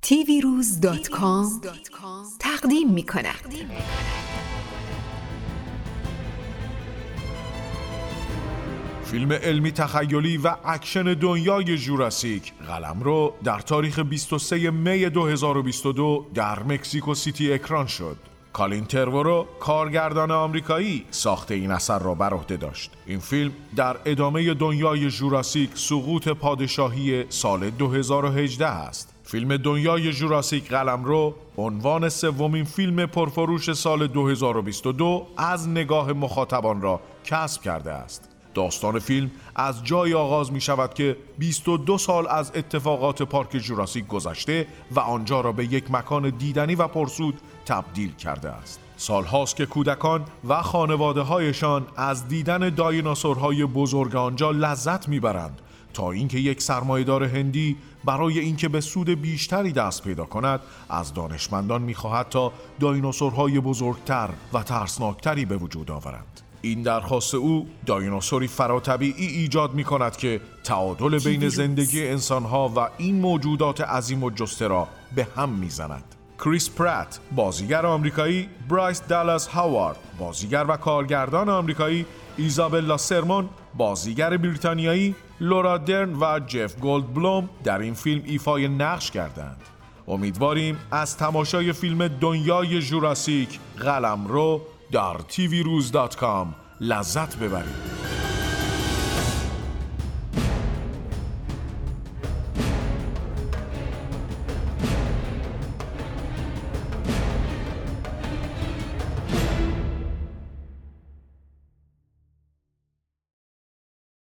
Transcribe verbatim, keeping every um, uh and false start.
تیوی روز دات کام تقدیم می کند. فیلم علمی تخیلی و اکشن دنیای ژوراسیک قلمرو در تاریخ بیست و سوم می دو هزار و بیست و دو در مکزیکو سیتی اکران شد. کالین ترورو، کارگردان آمریکایی، ساخت این اثر را بر عهده داشت. این فیلم در ادامه دنیای ژوراسیک سقوط پادشاهی سال دو هزار و هجده است. فیلم دنیای ژوراسیک قلمرو عنوان سومین فیلم پرفروش سال دو هزار و بیست و دو از نگاه مخاطبان را کسب کرده است. داستان فیلم از جای آغاز می شود که بیست و دو سال از اتفاقات پارک ژوراسیک گذشته و آنجا را به یک مکان دیدنی و پرسود تبدیل کرده است. سالهاست که کودکان و خانواده هایشان از دیدن دایناسورهای بزرگ آنجا لذت می برند، تا اینکه یک سرمایه‌دار هندی برای اینکه به سود بیشتری دست پیدا کند از دانشمندان می خواهد تا دایناسورهای بزرگتر و ترسناکتری به وجود آورند. این درخواست او دایناسوری فراتبیعی ایجاد می کند که تعادل بین زندگی انسانها و این موجودات عظیم و جسته را به هم می زند. کریس پرات، بازیگر آمریکایی، برایس دالاس هاوارد، بازیگر و کارگردان آمریکایی، ایزابلا سرمون، بازیگر بریتانیایی، لورا درن و جف گولدبلوم در این فیلم ایفای نقش کردند. امیدواریم از تماشای فیلم دنیای ژوراسیک قلمرو در تیوی روز دات کام لذت ببرید.